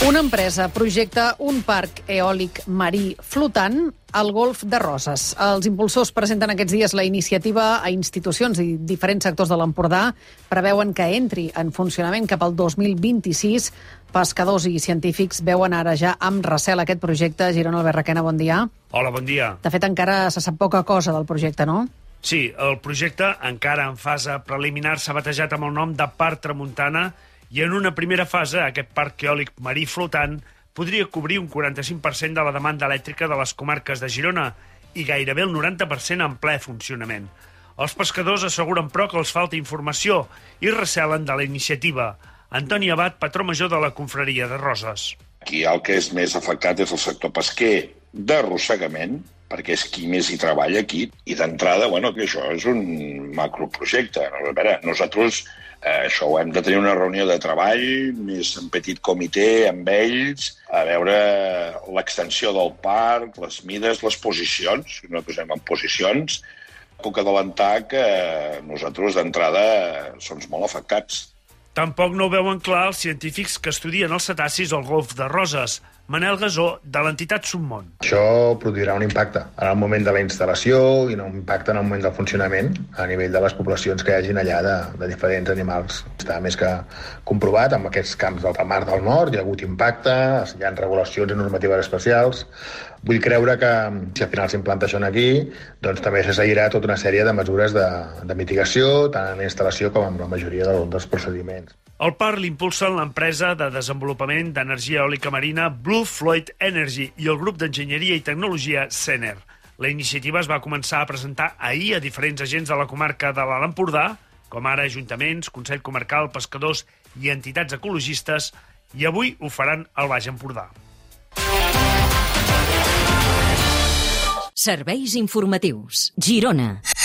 Una empresa projecta un parc eòlic marí flotant al Golf de Roses. Els impulsors presenten aquests dies la iniciativa a institucions i diferents sectors de l'Empordà. Preveuen que entri en funcionament cap al 2026. Pescadors i científics veuen ara ja amb recel aquest projecte. Girona, Albert Requena, bon dia. Hola, bon dia. De fet, encara se sap poca cosa del projecte, no? Sí, el projecte, encara en fase preliminar, s'ha batejat amb el nom de Parc Tramuntana i en una primera fase aquest parc eòlic marí flotant podria cobrir un 45% de la demanda elèctrica de les comarques de Girona i gairebé el 90% en ple funcionament. Els pescadors asseguren, però, que els falta informació i recelen de la iniciativa. Antoni Abad, patró major de la confraria de Roses. Aquí el que és més afectat és el sector pesquer d'arrossegament, perquè és qui més hi treballa aquí, i d'entrada, que això és un macroprojecte. A veure, nosaltres això ho hem de tenir una reunió de treball, més en petit comitè, amb ells, a veure l'extensió del parc, les mides, les posicions. Nosaltres anem en posicions. Puc adelantar que nosaltres d'entrada som molt afectats. Tampoc no ho veuen clar els científics que estudien els cetacis al Golf de Roses. Manel Gasó, de l'entitat Submón. Això produirà un impacte en el moment de la instal·lació i un impacte en el moment del funcionament a nivell de les poblacions que hi hagin allà de diferents animals. Està més que comprovat amb aquests camps del Mar del Nord, hi ha hagut impacte, hi ha regulacions i normatives especials. Vull creure que si al final s'implanta això aquí, doncs també se seguirà tota una sèrie de mesures de mitigació, tant en la instal·lació com en la majoria dels procediments. El parc l'impulsen l'empresa de desenvolupament d'energia eòlica marina Blue Floyd Energy i el grup d'enginyeria i tecnologia Sener. La iniciativa es va començar a presentar ahir a diferents agents de la comarca de l'Alt Empordà, com ara ajuntaments, Consell Comarcal, pescadors i entitats ecologistes, i avui ho faran al Baix Empordà. Serveis informatius. Girona.